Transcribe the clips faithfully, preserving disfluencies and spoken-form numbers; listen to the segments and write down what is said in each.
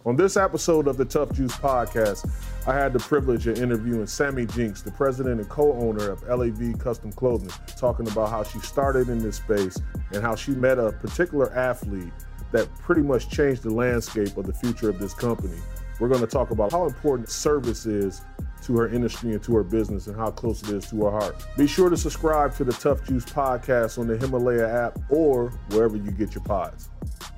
On this episode of the Tough Juice podcast, I had the privilege of interviewing Sammy Jinks, the president and co-owner of L A V Custom Clothing, talking about how she started in this space and how she met a particular athlete that pretty much changed the landscape of the future of this company. We're going to talk about how important service is to her industry and to her business and how close it is to her heart. Be sure to subscribe to the Tough Juice podcast on the Himalaya app or wherever you get your pods.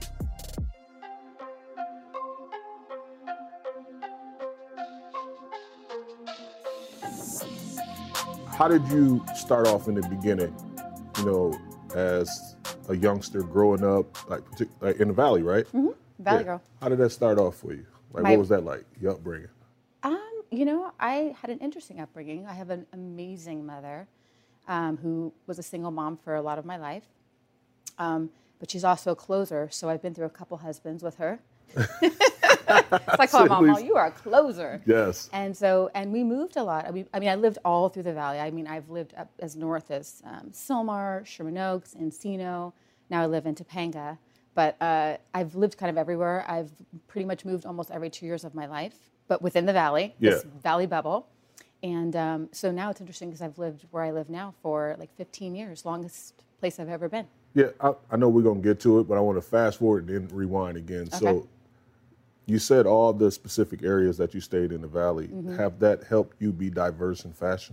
How did you start off in the beginning, you know, as a youngster growing up, like, partic- like in the Valley, right? Mm-hmm. Valley yeah. girl. How did that start off for you? Like, My, what was that like, your upbringing? Um, you know, I had an interesting upbringing. I have an amazing mother um, who was a single mom for a lot of my life. Um, but she's also a closer, so I've been through a couple husbands with her. So I call her Mom, oh, you are a closer. Yes. And so, and we moved a lot. I mean, I mean, I lived all through the Valley. I mean, I've lived up as north as um, Sylmar, Sherman Oaks, Encino. Now I live in Topanga. But uh, I've lived kind of everywhere. I've pretty much moved almost every two years of my life, but within the Valley, yeah. this Valley bubble. And um, so now it's interesting because I've lived where I live now for like fifteen years, longest place I've ever been. Yeah, I, I know we're going to get to it, but I want to fast forward and then rewind again. Okay. So you said all the specific areas that you stayed in the Valley. Mm-hmm. Have that helped you be diverse in fashion?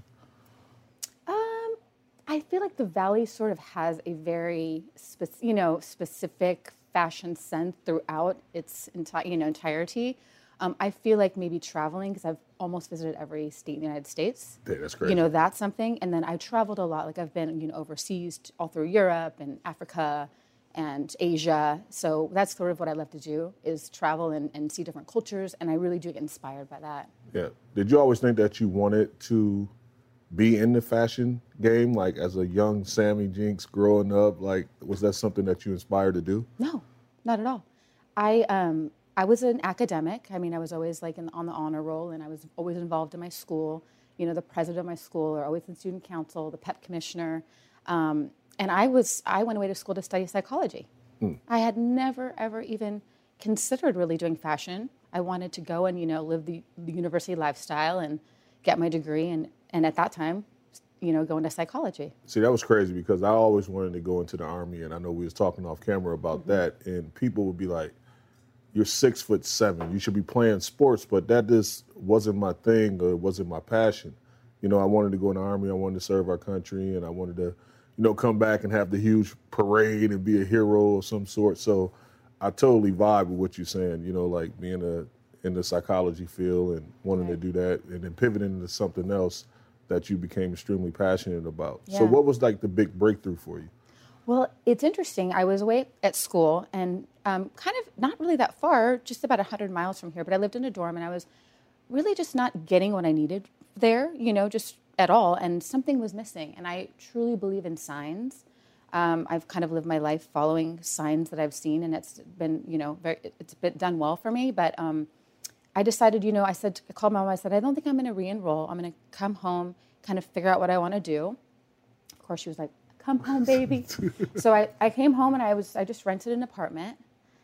Um, I feel like the Valley sort of has a very, spe- you know, specific fashion sense throughout its enti- you know, entirety. Um, I feel like maybe traveling, because I've almost visited every state in the United States. Yeah, that's crazy. You know, that's something. And then I traveled a lot. Like I've been, you know, overseas, all through Europe and Africa and Asia. So that's sort of what I love to do, is travel and, and see different cultures. And I really do get inspired by that. Yeah. Did you always think that you wanted to be in the fashion game? Like as a young Sammy Jinks growing up, like was that something that you inspired to do? No, not at all. I um, I was an academic. I mean, I was always like in, on the honor roll, and I was always involved in my school. You know, the president of my school, or always in student council, the P E P commissioner. Um, and I was I went away to school to study psychology. Mm. I had never, ever even considered really doing fashion. I wanted to go and, you know, live the, the university lifestyle and get my degree. And, and at that time, you know, go into psychology. See, that was crazy because I always wanted to go into the Army, and I know we was talking off camera about mm-hmm. that, and people would be like, you're six foot seven, you should be playing sports, but that just wasn't my thing, or it wasn't my passion. You know, I wanted to go in the Army, I wanted to serve our country, and I wanted to, you know, come back and have the huge parade and be a hero of some sort. So I totally vibe with what you're saying, you know, like being a, in the psychology field and wanting right. to do that, and then pivoting into something else that you became extremely passionate about. Yeah. So what was like the big breakthrough for you? Well, it's interesting. I was away at school and um, kind of not really that far, just about one hundred miles from here, but I lived in a dorm and I was really just not getting what I needed there, you know, just at all. And something was missing. And I truly believe in signs. Um, I've kind of lived my life following signs that I've seen, and it's been, you know, very, it's been done well for me. But um, I decided, you know, I said, I called my mom, I said, I don't think I'm going to re-enroll. I'm going to come home, kind of figure out what I want to do. Of course, she was like, come home, baby. So I, I came home and I was, I just rented an apartment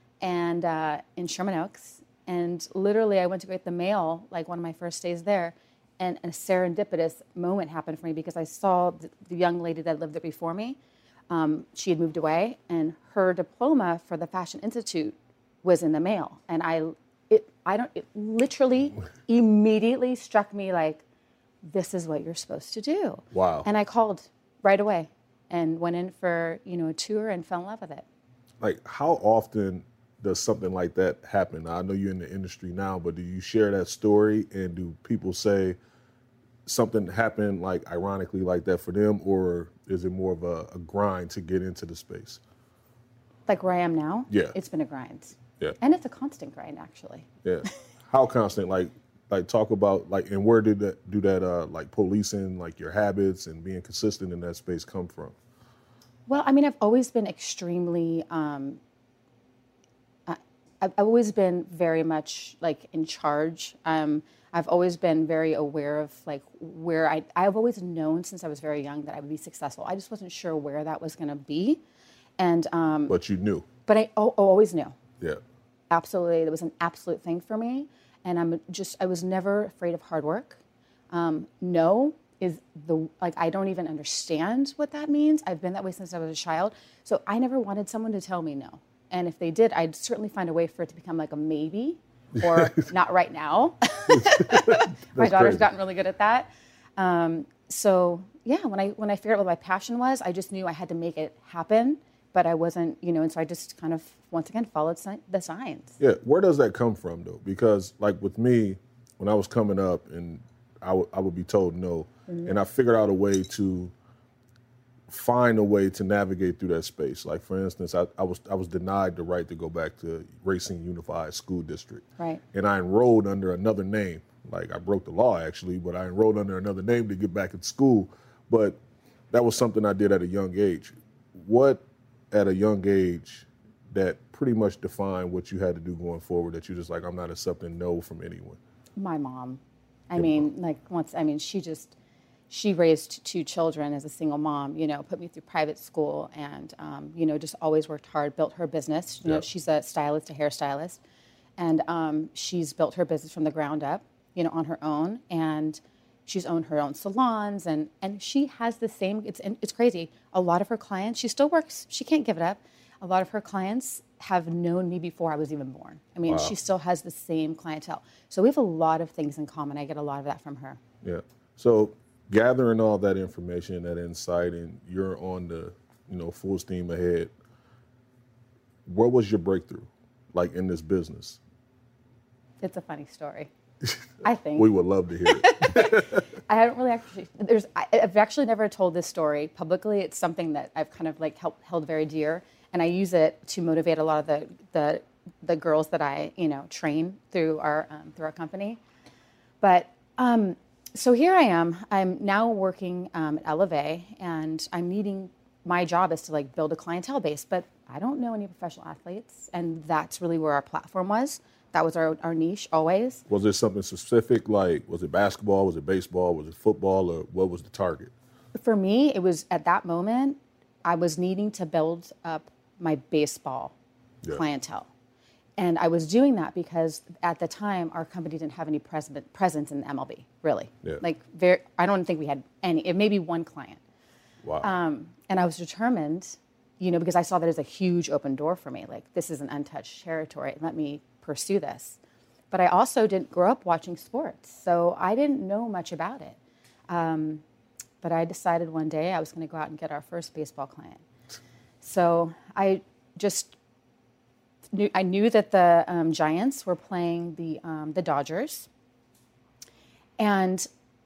and uh, in Sherman Oaks. And literally I went to get the mail, like one of my first days there. And a serendipitous moment happened for me because I saw the, the young lady that lived there before me. Um, she had moved away, and her diploma for the Fashion Institute was in the mail. And I, it, I don't, it literally immediately struck me like, this is what you're supposed to do. Wow. And I called right away and went in for, you know, a tour and fell in love with it. Like, how often does something like that happen? I know you're in the industry now, but do you share that story, and do people say something happened, like, ironically like that for them, or is it more of a, a grind to get into the space? Like where I am now? Yeah. It's been a grind. Yeah. And it's a constant grind, actually. Yeah. How constant? Like, like talk about, like, and where did that, do that, uh, like, policing, like, your habits and being consistent in that space come from? Well, I mean, I've always been extremely, um, uh, I've always been very much, like, in charge. Um, I've always been very aware of, like, where I, I've always known since I was very young that I would be successful. I just wasn't sure where that was going to be. And, um, But you knew. But I oh, always knew. Yeah. absolutely, it was an absolute thing for me. And I'm just, I was never afraid of hard work. Um, no is the, like, I don't even understand what that means. I've been that way since I was a child. So I never wanted someone to tell me no. And if they did, I'd certainly find a way for it to become like a maybe or not right now. My daughter's crazy. gotten really good at that. Um, so yeah, when I, when I figured out what my passion was, I just knew I had to make it happen, but I wasn't, you know, and so I just kind of, once again, followed si- the signs. Yeah, where does that come from, though? Because, like, with me, when I was coming up, and I, w- I would be told no, mm-hmm. and I figured out a way to find a way to navigate through that space. Like, for instance, I, I was I was denied the right to go back to Racine Unified School District. Right. And I enrolled under another name. Like, I broke the law, actually, but I enrolled under another name to get back in school. But that was something I did at a young age. What, at a young age, that pretty much defined what you had to do going forward, that you're just like, I'm not accepting no from anyone? My mom. I Your mean, mom. like, once, I mean, she just, she raised two children as a single mom, you know, put me through private school and, um, you know, just always worked hard, built her business. You know, Yeah. she's a stylist, a hairstylist. And um, she's built her business from the ground up, you know, on her own. And she's owned her own salons. And, and she has the same, it's, it's crazy. A lot of her clients, she still works, she can't give it up. A lot of her clients have known me before I was even born. I mean, Wow. she still has the same clientele. So we have a lot of things in common. I get a lot of that from her. Yeah. So gathering all that information, that insight, and you're on the, you know, full steam ahead. What was your breakthrough, like, in this business? It's a funny story, I think. We would love to hear it. I haven't really actually, there's, I, I've actually never told this story publicly. It's something that I've kind of like held, held very dear. And I use it to motivate a lot of the, the, the girls that I, you know, train through our, um, through our company. But, um, so here I am. I'm now working um, at Elevate, and I'm needing, my job is to like build a clientele base, but I don't know any professional athletes, and that's really where our platform was. That was our, our niche always. Was there something specific, like, was it basketball, was it baseball, was it football, or what was the target? For me, it was at that moment, I was needing to build up my baseball Yeah. clientele. And I was doing that because at the time, our company didn't have any pres- presence in the M L B, really. Yeah. Like, very, I don't think we had any, it maybe one client. Wow. Um, and I was determined, you know, because I saw that as a huge open door for me. Like, this is an untouched territory. Let me pursue this. But I also didn't grow up watching sports, so I didn't know much about it. Um, but I decided one day I was going to go out and get our first baseball client. So I just knew, I knew that the um, Giants were playing the um, the Dodgers, and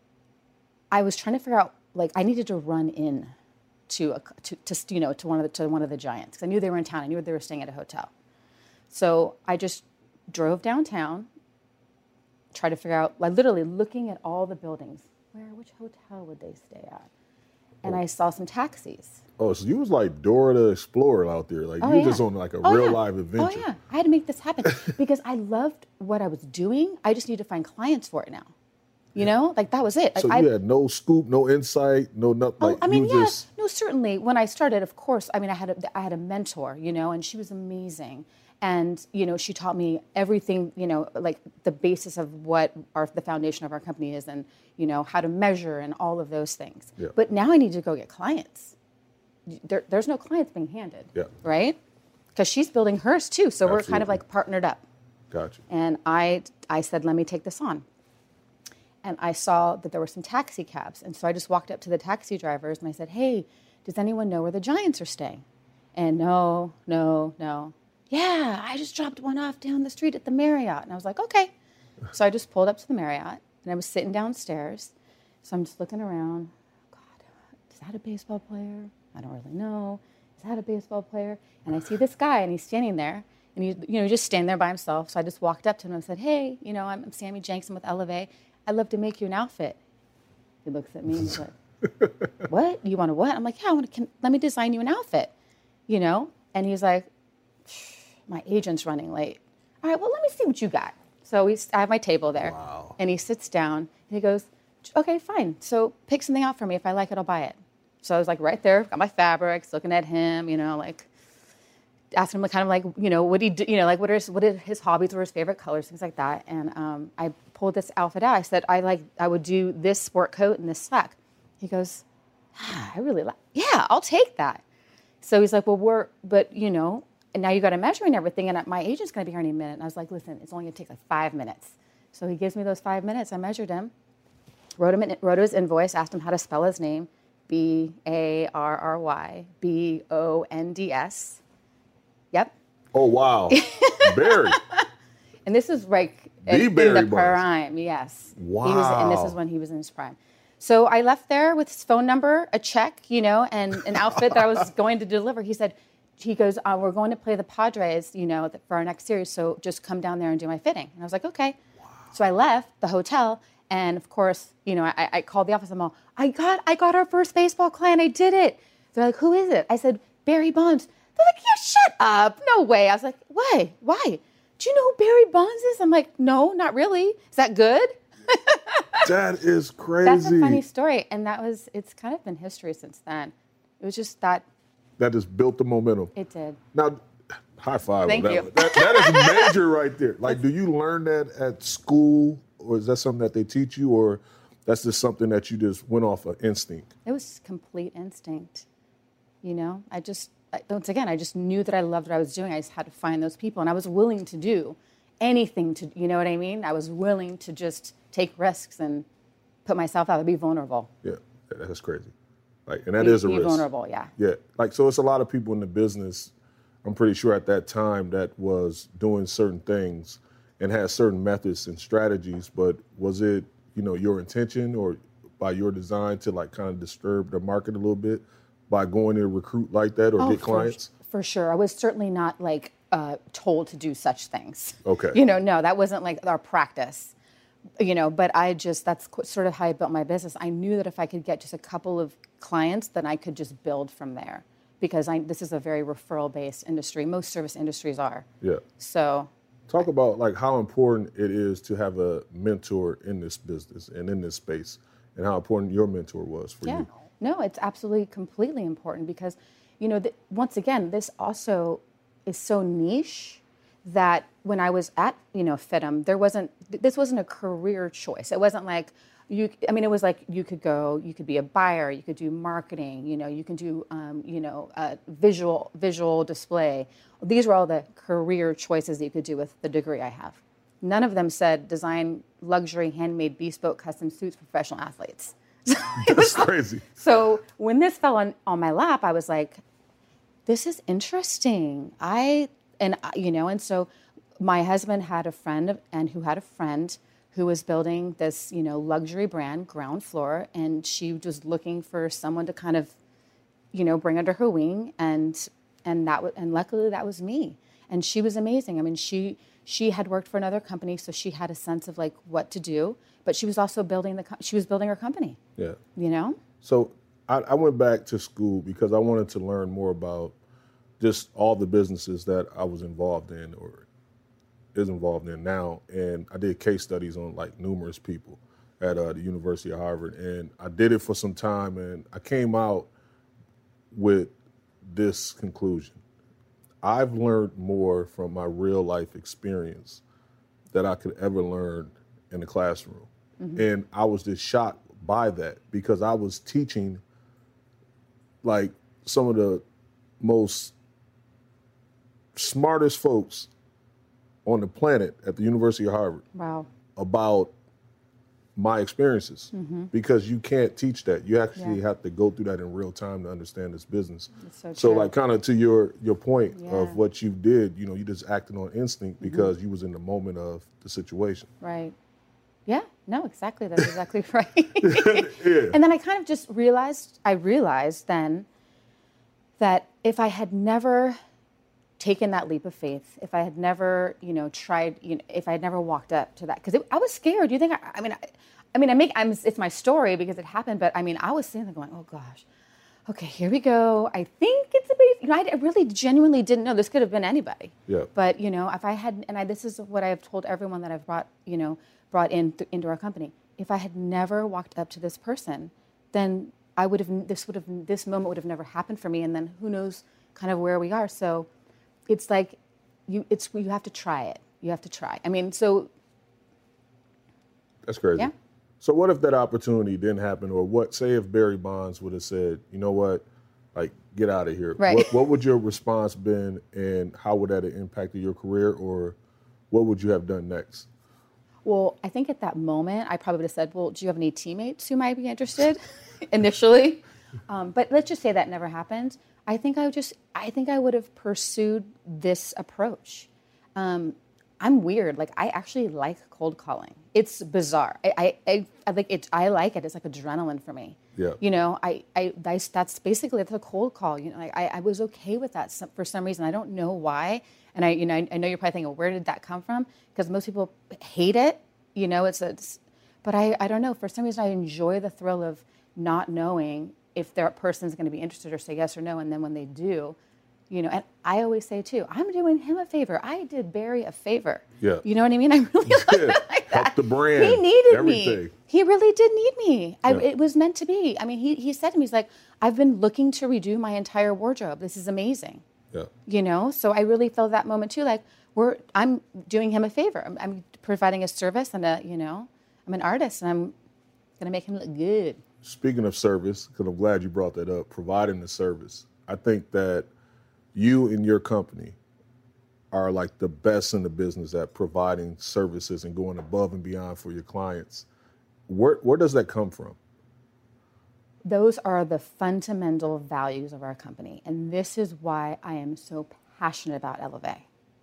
I was trying to figure out, like, I needed to run in to a, to, to you know to one of the to one of the Giants, because I knew they were in town. I knew they were staying at a hotel. So I just drove downtown, tried to figure out, like, literally looking at all the buildings. Where, which hotel would they stay at? And I saw some taxis. Oh, so you was like Dora the Explorer out there. Like, Oh, you were yeah. just on like a Oh, real yeah. live adventure. Oh, yeah. I had to make this happen because I loved what I was doing. I just need to find clients for it now. You know, like, that was it. Like, So I, you had no scoop, no insight, no nothing. oh, Like, I mean, you yeah, just, no, certainly. When I started, of course, I mean, I had a, I had a mentor, you know, and she was amazing. And, you know, she taught me everything, you know, like the basis of what our, the foundation of our company is, and, you know, how to measure and all of those things. Yeah. But now I need to go get clients. There, there's no clients being handed, Yeah. right? Because she's building hers too. So we're kind of Absolutely. like partnered up. gotcha. And I, I said, let me take this on. And I saw that there were some taxi cabs. And so I just walked up to the taxi drivers and I said, hey, does anyone know where the Giants are staying? And no, no, no. Yeah, I just dropped one off down the street at the Marriott. And I was like, okay. So I just pulled up to the Marriott, and I was sitting downstairs. So I'm just looking around. God, is that a baseball player? I don't really know. Is that a baseball player? And I see this guy, and he's standing there, and he's, you know, just standing there by himself. So I just walked up to him and said, hey, you know, I'm, I'm Sammy Jenks. I'm with Elevate. I'd love to make you an outfit. He looks at me and he's like, what? You want a what? I'm like, yeah, I want to, can, let me design you an outfit, you know? And he's like, my agent's running late. All right, well, let me see what you got. So we, I have my table there. Wow. And he sits down, and he goes, okay, fine. So pick something out for me. If I like it, I'll buy it. So I was like right there, got my fabrics, looking at him, you know, like, asked him kind of like, you know, what he, do, you know, like what are his, what are his hobbies, what are his favorite colors, things like that. And um, I pulled this outfit out. I said, I like, I would do this sport coat and this slack. He goes, ah, I really like, yeah, I'll take that. So he's like, well, we're, but you know, and now you got to measure and everything. And my agent's going to be here any minute. And I was like, listen, it's only going to take like five minutes. So he gives me those five minutes. I measured him, wrote him, in, wrote his invoice, asked him how to spell his name, B A R R Y B O N D S. Yep. Oh, wow. Barry. And this is like The in, Barry in the Bonds. prime, yes. Wow. He was, and this is when he was in his prime. So I left there with his phone number, a check, you know, and an outfit that I was going to deliver. He said, he goes, uh, we're going to play the Padres, you know, for our next series, so just come down there and do my fitting. And I was like, okay. Wow. So I left the hotel, and of course, you know, I, I called the office. I'm all, I got, I got our first baseball client. I did it. They're like, who is it? I said, Barry Bonds. They're like, yeah, shut up. No way. I was like, why? Why? Do you know who Barry Bonds is? I'm like, no, not really. Is that good? That is crazy. That's a funny story. And that was, it's kind of been history since then. It was just that. That just built the momentum. It did. Now, high five. Thank on that you. one. That, that is major right there. Like, do you learn that at school, or is that something that they teach you, or that's just something that you just went off of instinct? It was complete instinct. You know, I just, I, once again, I just knew that I loved what I was doing. I just had to find those people, and I was willing to do anything to, you know what I mean? I was willing to just take risks and put myself out, to be vulnerable. Yeah, that's crazy. Like, and that be, is a be risk. vulnerable, yeah. Yeah, like, so it's a lot of people in the business, I'm pretty sure at that time, that was doing certain things and had certain methods and strategies, but was it, you know, your intention or by your design to like kind of disturb the market a little bit by going to recruit like that or Oh, get for- clients? For sure. I was certainly not like uh, told to do such things. Okay. You know, no, that wasn't like our practice. You know, but I just, that's qu- sort of how I built my business. I knew that if I could get just a couple of clients, then I could just build from there. Because I, this is a very referral-based industry. Most service industries are. Yeah. So. Talk about like how important it is to have a mentor in this business and in this space, and how important your mentor was for Yeah. you. No, it's absolutely completely important because, you know, th- once again, this also is so niche that when I was at, you know, F I T M, there wasn't, this wasn't a career choice. It wasn't like, you, I mean, it was like you could go, you could be a buyer, you could do marketing, you know, you can do, um, you know, uh, visual, visual display. These were all the career choices that you could do with the degree I have. None of them said design luxury, handmade, bespoke, custom suits for professional athletes. That's crazy. So when this fell on, on my lap, I was like, this is interesting. I, and I- you know, and so my husband had a friend and who had a friend who was building this, you know, luxury brand, Ground Floor, and she was looking for someone to kind of, you know, bring under her wing, and and that was, and luckily that was me. And she was amazing. I mean, she she had worked for another company, so she had a sense of like what to do, but she was also building the co- she was building her company. Yeah. You know? So I, I went back to school because I wanted to learn more about just all the businesses that I was involved in or is involved in now. And I did case studies on like numerous people at uh, the University of Harvard. And I did it for some time, and I came out with this conclusion. I've learned more from my real life experience that I could ever learn in the classroom. Mm-hmm. And I was just shocked by that because I was teaching like some of the most smartest folks on the planet at the University of Harvard. Wow. About my experiences, mm-hmm. because you can't teach that. You actually Yeah. have to go through that in real time to understand this business. That's so So true. like kind of to your your point Yeah. of what you did, you know, you just acted on instinct because you was in the moment of the situation. Right. Yeah, no, exactly. That's exactly right. Yeah. And then I kind of just realized, I realized then that if I had never taken that leap of faith, if I had never, you know, tried, you know, if I had never walked up to that, because I was scared. You think, I, I mean, I, I mean, I make, I'm, it's my story because it happened, but I mean, I was sitting there going, oh gosh, okay, here we go. I think it's a base. You know, I really genuinely didn't know. This could have been anybody. Yeah. But, you know, if I had, and I, this is what I've told everyone that I've brought, you know, brought in th- into our company. If I had never walked up to this person, then I would have, this would have, this moment would have never happened for me. And then who knows kind of where we are. So it's like you it's you have to try it. You have to try. I mean, so that's crazy. Yeah. So what if that opportunity didn't happen, or what? Say if Barry Bonds would have said, you know what, like get out of here. Right. What, what would your response been, and how would that have impacted your career, or what would you have done next? Well, I think at that moment, I probably would have said, well, do you have any teammates who might be interested initially? Um, but let's just say that never happened. I think I would just, I think I would have pursued this approach. Um, I'm weird. Like, I actually like cold calling. It's bizarre. I, I, I, I like it. I like it. It's like adrenaline for me. Yeah. You know, I, I, I that's basically that's a cold call. You know, I, I was okay with that some, for some reason. I don't know why. And I, you know, I, I know you're probably thinking, where did that come from? Because most people hate it. You know, it's a, it's, but I, I don't know. For some reason, I enjoy the thrill of not knowing if that person's going to be interested or say yes or no. And then when they do, you know, and I always say too, I'm doing him a favor. I did Barry a favor. Yeah. You know what I mean? I really Yeah. like that. Help the brand. He needed everything. me. He really did need me. I, Yeah. It was meant to be. I mean, he, he said to me, he's like, I've been looking to redo my entire wardrobe. This is amazing. Yeah. You know, so I really felt that moment too. Like we're, I'm doing him a favor. I'm, I'm providing a service and a, you know, I'm an artist and I'm going to make him look good. Speaking of service, because I'm glad you brought that up, providing the service. I think that you and your company are like the best in the business at providing services and going above and beyond for your clients. Where, where does that come from? Those are the fundamental values of our company. And this is why I am so passionate about Elevate.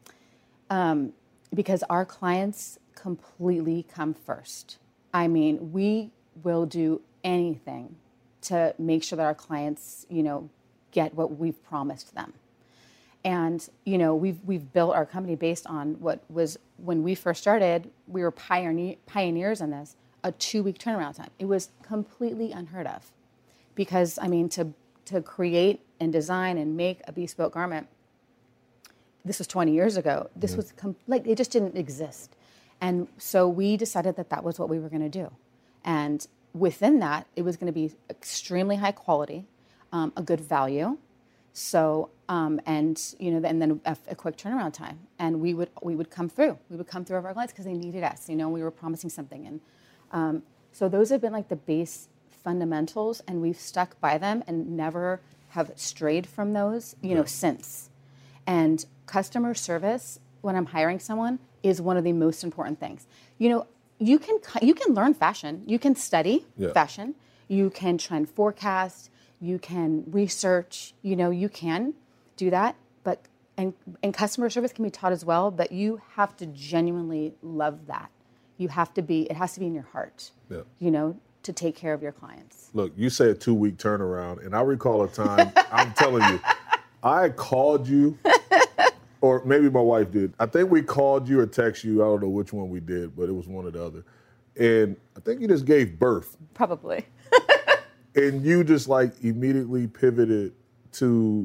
Um, because our clients completely come first. I mean, we will do anything to make sure that our clients, you know, get what we've promised them. And, you know, we've we've built our company based on what was, when we first started, we were pioneer, pioneers in this, a two-week turnaround time. It was completely unheard of. Because, I mean, to to create and design and make a bespoke garment, this was twenty years ago. This mm-hmm. was, com- like, it just didn't exist. And so we decided that that was what we were going to do. And within that, it was going to be extremely high quality, um, a good value. So, um, and, you know, and then a, a quick turnaround time. And we would we would come through. We would come through of our clients because they needed us. You know, we were promising something. And um, so those have been like the base fundamentals, and we've stuck by them and never have strayed from those, you know, since. And customer service, when I'm hiring someone, is one of the most important things. You know, you can you can learn fashion, you can study yeah. fashion, you can trend forecast, you can research, you know, you can do that, but and and customer service can be taught as well, but you have to genuinely love that. You have to be, it has to be in your heart. Yeah. You know, to take care of your clients. Look, you say a two-week turnaround, and I recall a time, I'm telling you, I called you, or maybe my wife did. I think we called you or text you. I don't know which one we did, but it was one or the other. And I think you just gave birth. Probably. And you just like immediately pivoted to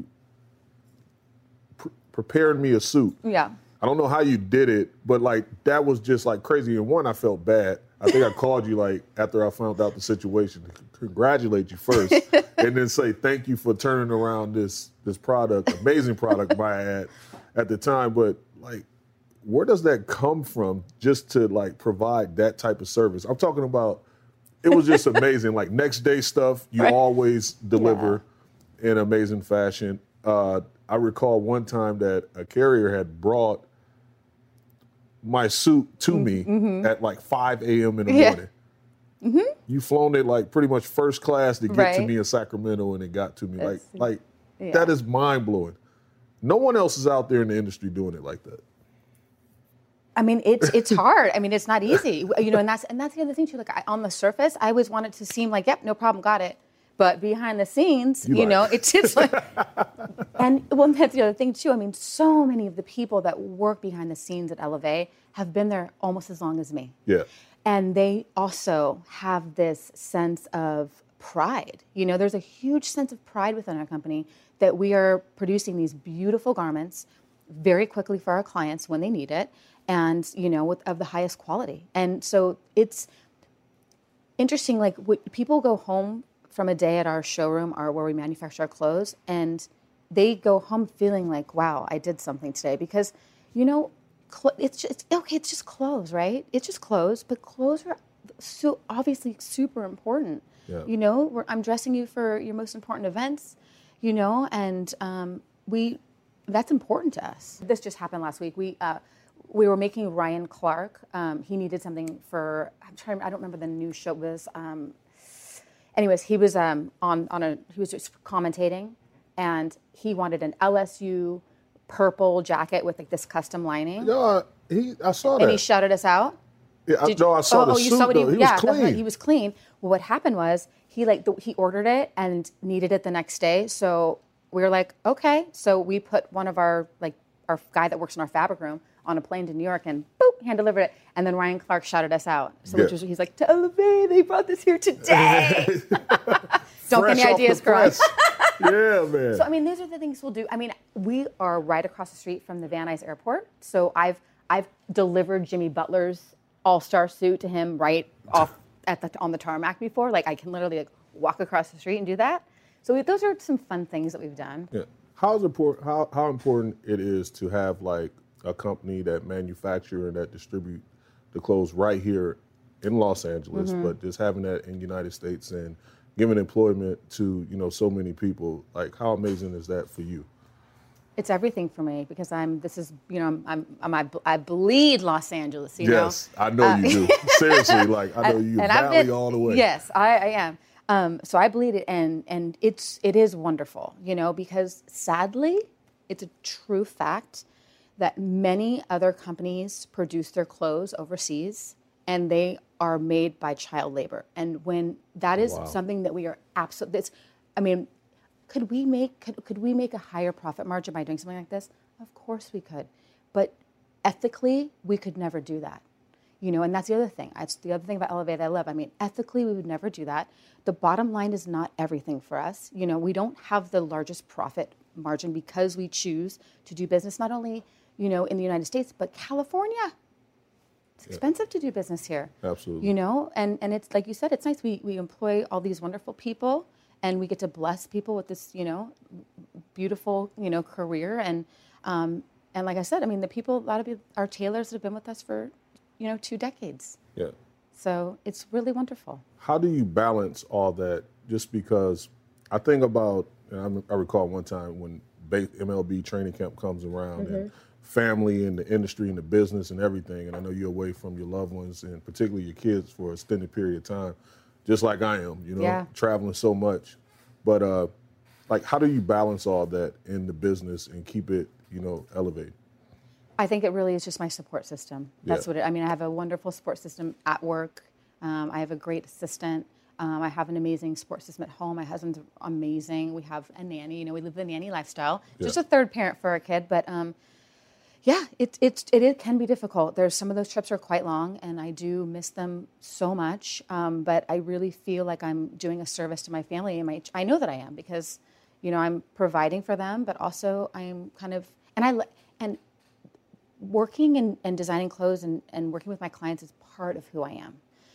pr- preparing me a suit. Yeah. I don't know how you did it, but like that was just like crazy. And one, I felt bad. I think I called you like after I found out the situation to c- congratulate you first, and then say thank you for turning around this this product, amazing product by ad at the time. But like, where does that come from? Just to like provide that type of service? I'm talking about. It was just amazing. Like next day stuff, you right. always deliver yeah. in amazing fashion. Uh, I recall one time that a carrier had brought my suit to me mm-hmm. at like five a.m. in the yeah. morning. Mm-hmm. You flown it like pretty much first class to get right. to me in Sacramento, and it got to me. That's, like, like yeah. that is mind blowing. No one else is out there in the industry doing it like that. I mean, it's it's hard. I mean, it's not easy, you know. And that's and that's the other thing too. Like I, on the surface, I always want it to seem like, yep, no problem, got it. But behind the scenes, you, you like. know, it's just like. And well, that's the other thing too. I mean, so many of the people that work behind the scenes at Elevate have been there almost as long as me. Yeah. And they also have this sense of pride. You know, there's a huge sense of pride within our company that we are producing these beautiful garments very quickly for our clients when they need it, and, you know, with, of the highest quality. And so it's interesting, like, what, people go home from a day at our showroom or where we manufacture our clothes, and they go home feeling like, wow, I did something today. Because, you know, cl- it's just, okay, it's just clothes, right? It's just clothes, but clothes are so obviously super important. Yeah. You know, we're, I'm dressing you for your most important events, you know, and um, we, that's important to us. This just happened last week. We, uh, we were making Ryan Clark. Um, he needed something for, I'm trying, I don't remember the new show it was, um, anyways, he was um, on, on a, he was just commentating, and he wanted an L S U purple jacket with like this custom lining. Yeah, he, I saw that. And he shouted us out. Yeah, I, Did no, you, I saw oh, the oh, suit, you saw what though. he, He yeah, was clean. The, he was clean. Well, what happened was he like the, he ordered it and needed it the next day. So we were like, okay. So we put one of our like our guy that works in our fabric room on a plane to New York, and boop, hand delivered it. And then Ryan Clark shouted us out. So Yeah. which was, he's like, to Elevate, they brought this here today. Don't Fresh get any off ideas, the girl. press. Yeah, man. So I mean, these are the things we'll do. I mean, we are right across the street from the Van Nuys Airport. So I've I've delivered Jimmy Butler's all-star suit to him right off at the on the tarmac before. Like I can literally like walk across the street and do that. So we, those are some fun things that we've done. Yeah. How's important? How how important it is to have like a company that manufacture and that distribute the clothes right here in Los Angeles, Mm-hmm. but just having that in the United States and giving employment to, you know, so many people. Like, how amazing is that for you? It's everything for me because I'm. This is you know I'm. I'm, I'm I, I bleed Los Angeles. You Yes, know? I know you do. Seriously, like I know you and I've valley been- all the way. Yes, I, I am. Um, so I bleed it, and and it's it is wonderful, you know, because sadly, it's a true fact that many other companies produce their clothes overseas, and they are made by child labor. And when that is Wow. something that we are absolutely, it's, I mean, could we make could, could we make a higher profit margin by doing something like this? Of course we could, but ethically, we could never do that. You know, and that's the other thing. That's the other thing about Elevate I love. I mean, ethically, we would never do that. The bottom line is not everything for us. You know, we don't have the largest profit margin because we choose to do business not only, you know, in the United States, but California. It's expensive to do business here. Absolutely. You know, and, and it's like you said, it's nice. We we employ all these wonderful people, and we get to bless people with this, you know, beautiful, you know, career. And um, and like I said, I mean, the people, a lot of people, our tailors have been with us for, you know, two decades. Yeah. So it's really wonderful. How do you balance all that? Just because I think about, and I'm- I recall one time when ba- M L B training camp comes around and family and the industry and the business and everything, and I know you're away from your loved ones and particularly your kids for an extended period of time, just like I am, you know, Yeah. traveling so much. But uh, like, how do you balance all that in the business and keep it, you know, elevated? I think it really is just my support system. That's Yeah. what it, I mean, I have a wonderful support system at work. Um, I have a great assistant. Um, I have an amazing support system at home. My husband's amazing. We have a nanny. You know, we live the nanny lifestyle. Just Yeah. a third parent for a kid, but um, yeah, it, it, it, it can be difficult. There's some of those trips are quite long, and I do miss them so much. Um, but I really feel like I'm doing a service to my family, and my I know that I am because, you know, I'm providing for them, but also I'm kind of and I and working and, and designing clothes and, and working with my clients is part of who I am.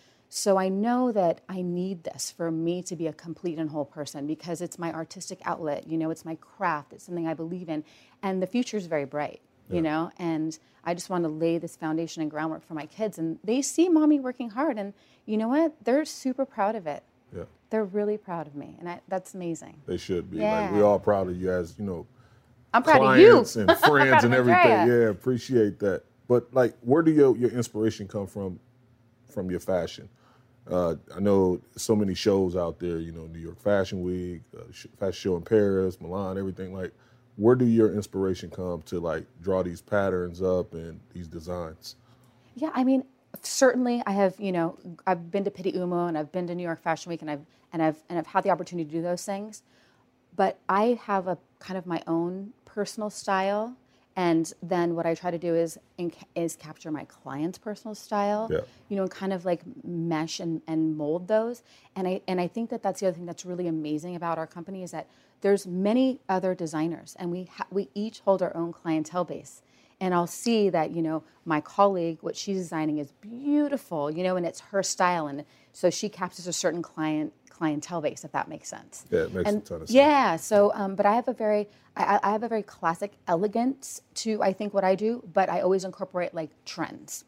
So I know that I need this for me to be a complete and whole person because it's my artistic outlet. You know, it's my craft. It's something I believe in, and the future is very bright. You Yeah. know, and I just want to lay this foundation and groundwork for my kids, and they see mommy working hard, and you know what? They're super proud of it. Yeah, They're really proud of me, and I, that's amazing. they should be. Yeah. Like, we're all proud of you as, you know, I'm proud of you. clients and friends and of everything. Andrea. Yeah, appreciate that. But like, where do your, your inspiration come from, from your fashion? Uh, I know so many shows out there, you know, New York Fashion Week, uh, sh- fashion show in Paris, Milan, everything. Like, where do your inspiration come to like draw these patterns up and these designs? Yeah, I mean, certainly I have, you know, I've been to Pitti Umo and I've been to New York Fashion Week and I've and I've and I've had the opportunity to do those things. But I have a kind of my own personal style, and then what I try to do is is capture my client's personal style. Yeah. You know, and kind of like mesh and, and mold those. And I and I think that that's the other thing that's really amazing about our company is that there's many other designers, and we ha- we each hold our own clientele base. And I'll see that, you know, my colleague, what she's designing is beautiful, you know, and it's her style. And so she captures a certain client clientele base, if that makes sense. Yeah, it makes and, a ton of sense. Yeah, so, um, but I have a very, I, I have a very classic elegance to, I think, what I do, but I always incorporate like trends.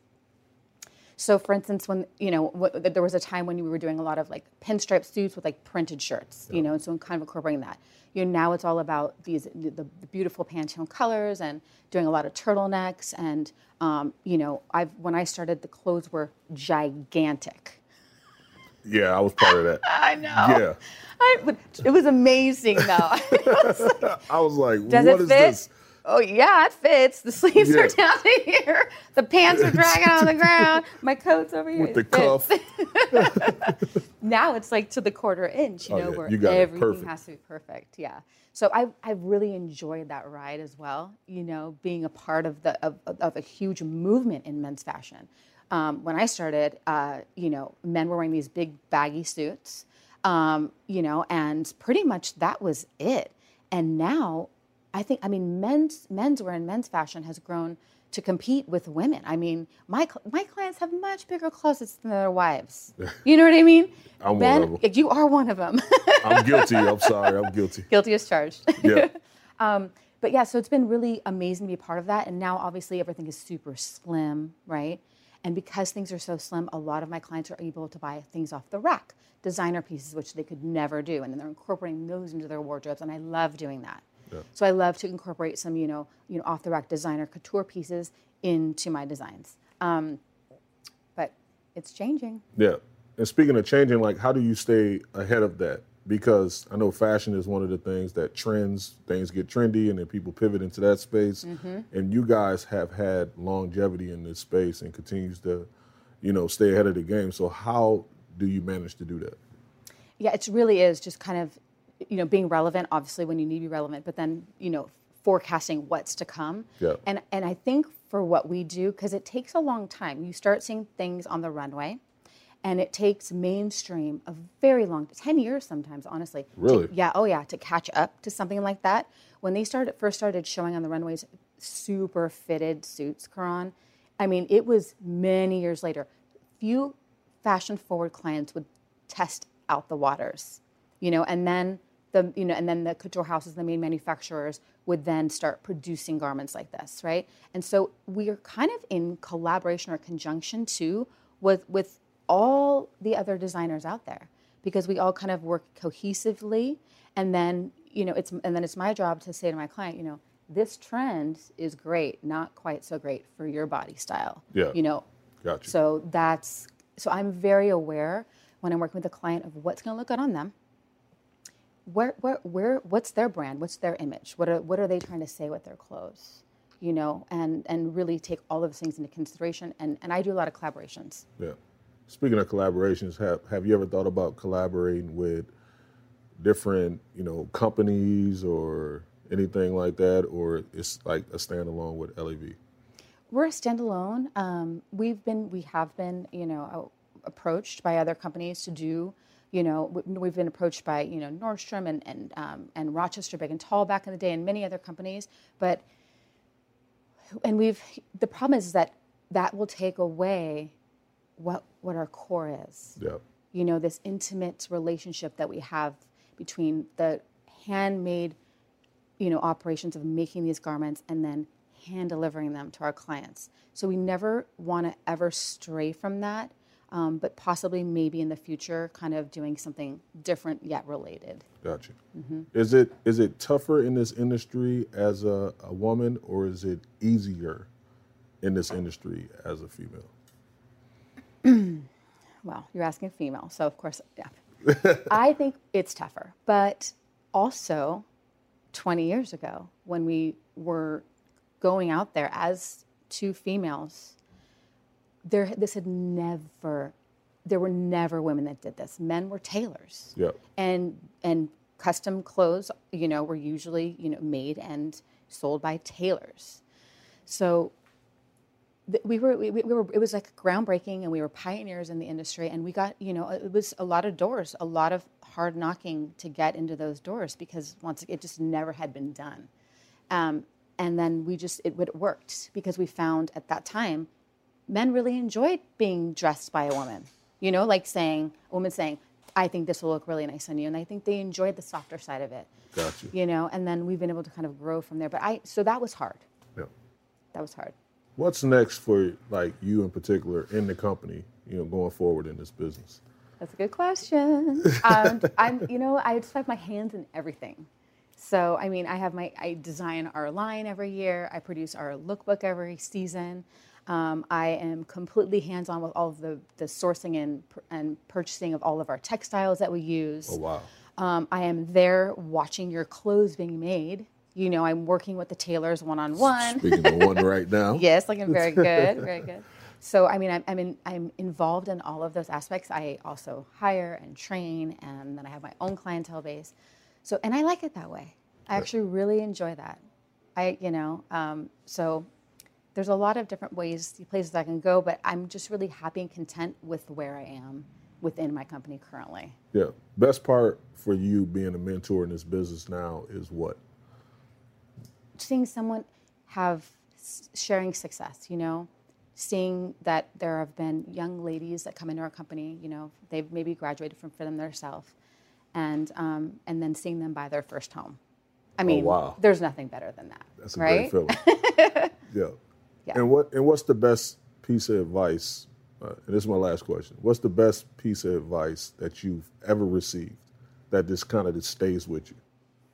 So for instance, when, you know, w- there was a time when we were doing a lot of like pinstripe suits with like printed shirts, you know, and so I'm kind of incorporating that. You know, now it's all about these, the, the beautiful Pantone colors and doing a lot of turtlenecks. And, um, you know, I've, when I started, the clothes were gigantic. Yeah, I was part of that. I know. Yeah. I, but it was amazing though. was like, I was like, Does what it is fit? this? Oh yeah, it fits. The sleeves Yeah. are down to here. The pants are dragging on the ground. My coat's over here. With the It fits. cuff. Now it's like to the quarter inch, you Oh, know, yeah. where You got it everything perfect. has to be perfect. Yeah. So I I really enjoyed that ride as well. You know, being a part of the of, of a huge movement in men's fashion. Um, when I started, uh, you know, men were wearing these big baggy suits, um, you know, and pretty much that was it. And now, I think, I mean, men's menswear and men's fashion has grown to compete with women. I mean, my cl- my clients have much bigger closets than their wives. You know what I mean? I'm Ben, one of them. You are one of them. I'm guilty. I'm sorry. I'm guilty. Guilty as charged. Yeah. um, but yeah, so it's been really amazing to be a part of that. And now, obviously, everything is super slim, right? And because things are so slim, a lot of my clients are able to buy things off the rack, designer pieces, which they could never do. And then they're incorporating those into their wardrobes. And I love doing that. Yeah. So I love to incorporate some, you know, you know, off-the-rack designer couture pieces into my designs. Um, but it's changing. Yeah. And speaking of changing, like, how do you stay ahead of that? Because I know fashion is one of the things that trends, things get trendy, and then people pivot into that space. Mm-hmm. And you guys have had longevity in this space and continues to, you know, stay ahead of the game. So how do you manage to do that? Yeah, it really is just kind of, you know, being relevant, obviously, when you need to be relevant, but then, you know, forecasting what's to come. Yeah. And and I think for what we do, because it takes a long time, you start seeing things on the runway, and it takes mainstream a very long, ten years sometimes, honestly. Really? To, yeah, oh yeah, to catch up to something like that. When they started first started showing on the runways super fitted suits, Karan, I mean, it was many years later. Few fashion-forward clients would test out the waters, you know, and then the, you know, and then the couture houses, the main manufacturers would then start producing garments like this, right? And so we are kind of in collaboration or conjunction too with with all the other designers out there, because we all kind of work cohesively. And then, you know, it's and then it's my job to say to my client, you know, this trend is great, not quite so great for your body style. Yeah. You know. Gotcha. So that's so I'm very aware when I'm working with a client of what's going to look good on them. Where, where, where, what's their brand? What's their image? What are, what are they trying to say with their clothes? You know, and, and really take all of those things into consideration. And, and I do a lot of collaborations. Yeah. Speaking of collaborations, have have you ever thought about collaborating with different, you know, companies or anything like that, or it's like a standalone with L A V? We're a standalone. Um, we've been, we have been, you know, approached by other companies to do. You know, we've been approached by, you know, Nordstrom and and um, and Rochester Big and Tall back in the day, and many other companies. But and we've the problem is that that will take away what what our core is. Yeah. You know, this intimate relationship that we have between the handmade, you know, operations of making these garments and then hand delivering them to our clients. So we never want to ever stray from that. Um, but possibly maybe in the future kind of doing something different yet related. Gotcha. Mm-hmm. Is it is it tougher in this industry as a, a woman, or is it easier in this industry as a female? Well, you're asking female, so of course, yeah. I think it's tougher. But also, twenty years ago, when we were going out there as two females, There, this had never, there were never women that did this. Men were tailors. Yeah. And and custom clothes, you know, were usually, you know, made and sold by tailors. So th- we were, we, we were, it was like groundbreaking, and we were pioneers in the industry. And we got, you know, it was a lot of doors, a lot of hard knocking to get into those doors, because once it just never had been done. Um, and then we just, it, it worked, because we found at that time, men really enjoyed being dressed by a woman. You know, like saying, a woman saying, I think this will look really nice on you. And I think they enjoyed the softer side of it. Gotcha. You know, and then we've been able to kind of grow from there. But I, so that was hard. Yeah. That was hard. What's next for like you in particular in the company, you know, going forward in this business? That's a good question. um, I'm, you know, I just have my hands in everything. So, I mean, I have my, I design our line every year. I produce our lookbook every season. Um, I am completely hands-on with all of the, the sourcing and and purchasing of all of our textiles that we use. Oh, wow. Um, I am there watching your clothes being made. You know, I'm working with the tailors one-on-one. Speaking of one right now. Yes, looking very good, very good. So, I mean, I'm, I'm, in, I'm involved in all of those aspects. I also hire and train, and then I have my own clientele base. So, and I like it that way. I actually really enjoy that. I, you know, um, so there's a lot of different ways, places I can go, but I'm just really happy and content with where I am within my company currently. Yeah. Best part for you being a mentor in this business now is what? Seeing someone have sharing success, you know, seeing that there have been young ladies that come into our company, you know, they've maybe graduated from for them themselves, and um, and then seeing them buy their first home. I mean, oh, wow. There's nothing better than that. That's a right? great feeling. yeah. Yeah. And what and what's the best piece of advice? Uh, and this is my last question. What's the best piece of advice that you've ever received that just kind of just stays with you?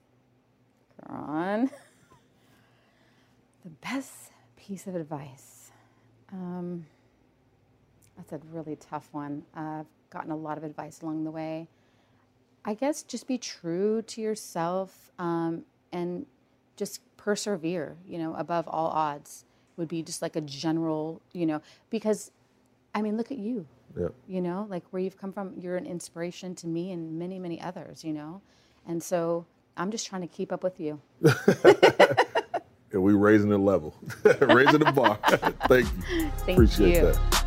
Ron, the best piece of advice. Um, that's a really tough one. Uh, I've gotten a lot of advice along the way. I guess just be true to yourself um, and just persevere, you know, above all odds would be just like a general, you know, because, I mean, look at you, Yeah. you know, like where you've come from, you're an inspiration to me and many, many others, you know, and so I'm just trying to keep up with you. And we raising the level, raising the bar. Thank you. Thank Appreciate you. that.